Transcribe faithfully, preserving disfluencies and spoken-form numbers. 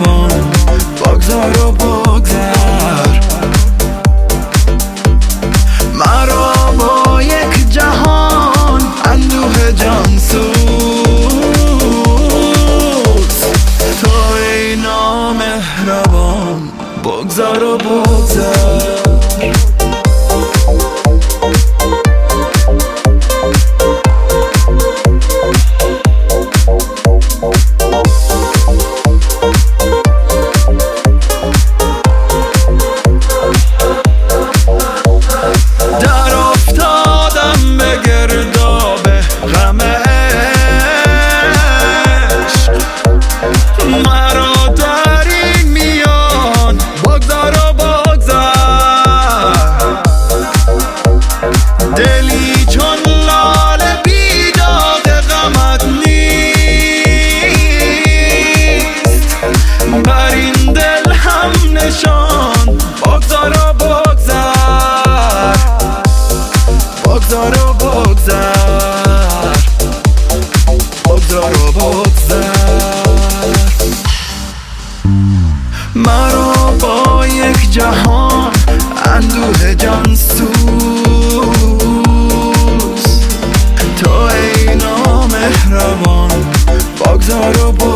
مهربان بگذار و بگذر مرا با یک جهان اندوه جان سوز. تو ای نامهربان بگذار و بگذر. دلی چون لاله بیداغ غمت نیست، بر این دل هم نشان بگذار و بگذر، بگذار و بگذر، بگذار و بگذر. مرا با یک جهان اندوه جان سوز. تو ای نامهربان بگذار و بگذر.